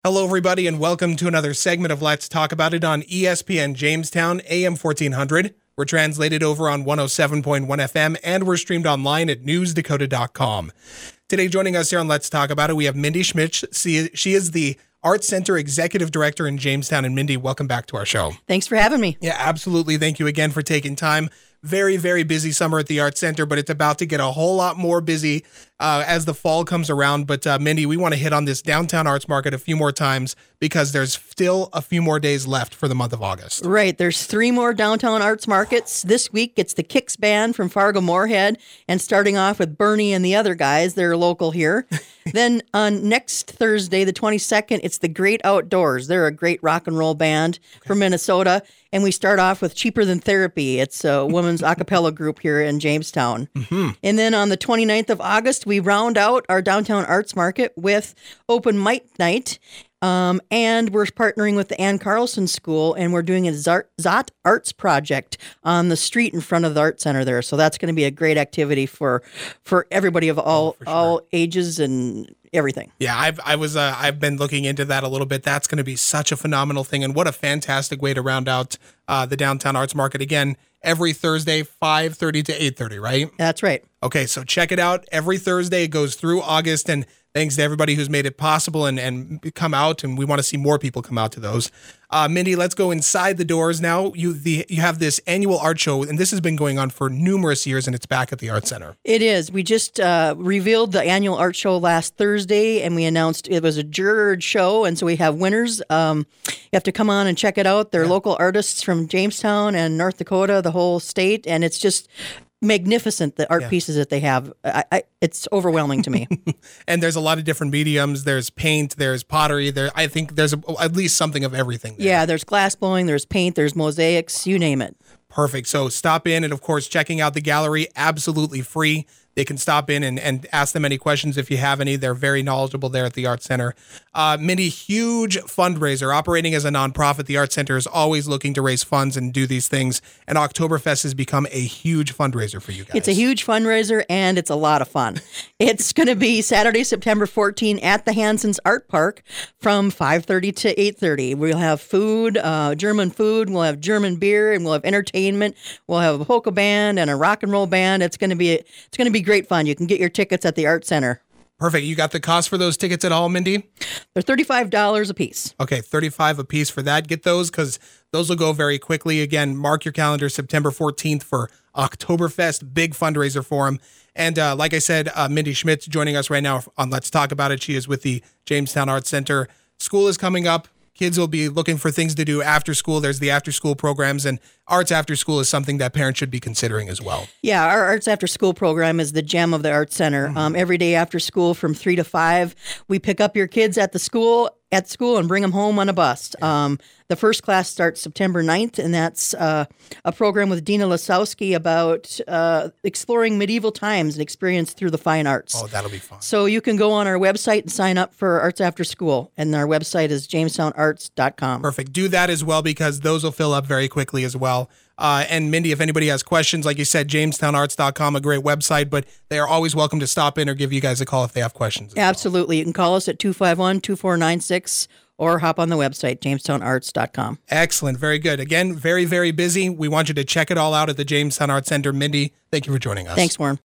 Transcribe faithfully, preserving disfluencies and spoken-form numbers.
Hello, everybody, and welcome to another segment of Let's Talk About It on E S P N Jamestown, A M fourteen hundred. We're translated over on one oh seven point one F M, and we're streamed online at news dakota dot com. Today, joining us here on Let's Talk About It, we have Mindy Schmitz. She, she is the Arts Center Executive Director in Jamestown. And Mindy, welcome back to our show. Thanks for having me. Yeah, absolutely. Thank you again for taking time. Very, very busy summer at the Arts Center, but it's about to get a whole lot more busy uh, as the fall comes around. But uh, Mindy, we want to hit on this downtown arts market a few more times because there's still a few more days left for the month of August. Right. There's three more downtown arts markets. This week, it's the Kicks Band from Fargo-Moorhead, and starting off with Bernie and the other guys. They're local here. Then on next Thursday, the twenty-second, it's the Great Outdoors. They're a great rock and roll band okay. from Minnesota. And we start off with Cheaper Than Therapy. It's a women's a cappella group here in Jamestown. Mm-hmm. And then on the twenty-ninth of August, we round out our downtown arts market with Open Mic Night. Um, and we're partnering with the Ann Carlson School, and we're doing a Zot Arts project on the street in front of the Art Center there. So that's going to be a great activity for for everybody of all oh, sure. all ages and everything. Yeah, I've I was uh, I've been looking into that a little bit. That's going to be such a phenomenal thing, and what a fantastic way to round out uh, the downtown arts market again. Every Thursday, five thirty to eight thirty, right? That's right. Okay, so check it out. Every Thursday, it goes through August, and thanks to everybody who's made it possible and, and come out, and we want to see more people come out to those. Uh, Mindy, let's go inside the doors now. You the you have this annual art show, and this has been going on for numerous years, and it's back at the Art Center. It is. We just uh, revealed the annual art show last Thursday, and we announced it was a juror show, and so we have winners. Um, you have to come on and check it out. They're yeah. local artists from Jamestown and North Dakota, the whole state, and it's just magnificent, the art yeah. pieces that they have. I, I, it's overwhelming to me. And there's a lot of different mediums. There's paint, there's pottery. There, I think there's a, at least something of everything there. Yeah, there's glass blowing, there's paint, there's mosaics, you name it. Perfect. So stop in, and of course, checking out the gallery, absolutely free. They can stop in and, and ask them any questions if you have any. They're very knowledgeable there at the Art Center. Uh, Mindy, huge fundraiser. Operating as a nonprofit, the Art Center is always looking to raise funds and do these things. And Oktoberfest has become a huge fundraiser for you guys. It's a huge fundraiser, and it's a lot of fun. It's going to be Saturday, September fourteenth at the Hanson's Art Park from five thirty to eight thirty. We'll have food, uh, German food. We'll have German beer, and we'll have entertainment. We'll have a polka band and a rock and roll band. It's going to be it's going to be great fun. You can get your tickets at the Art Center. Perfect. You got the cost for those tickets at all, Mindy? They're thirty-five dollars a piece. Okay, thirty-five dollars a piece for that. Get those because those will go very quickly. Again, mark your calendar, September fourteenth for Oktoberfest, big fundraiser for them. And uh, like I said, uh, Mindy Schmitz joining us right now on Let's Talk About It. She is with the Jamestown Arts Center. School is coming up. Kids will be looking for things to do after school. There's the after school programs, and arts after school is something that parents should be considering as well. Yeah, our arts after school program is the gem of the Arts Center. Mm-hmm. Um, every day after school from three to five, we pick up your kids at the school at school and bring them home on a bus. Yeah. Um, the first class starts September ninth, and that's uh, a program with Dina Lasowski about uh, exploring medieval times and experience through the fine arts. Oh, that'll be fun. So you can go on our website and sign up for Arts After School, and our website is jamestown arts dot com. Perfect. Do that as well because those will fill up very quickly as well. Uh, and Mindy, if anybody has questions, like you said, jamestown arts dot com, a great website, but they are always welcome to stop in or give you guys a call if they have questions. Absolutely. Well. You can call us at two five one, two four nine six or hop on the website, jamestown arts dot com. Excellent. Very good. Again, very, very busy. We want you to check it all out at the Jamestown Arts Center. Mindy, thank you for joining us. Thanks, Warren.